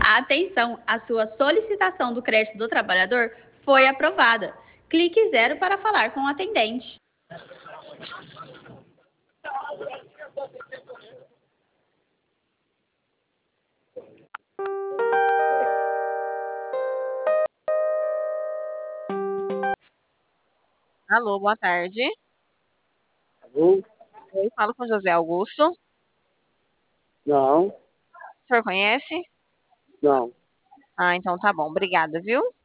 Atenção, a sua solicitação do crédito do trabalhador foi aprovada. Clique zero para falar com o atendente. Alô, boa tarde. Alô? Eu falo com José Augusto. O Não, senhor conhece? não. Ah, então tá bom. Obrigada, viu?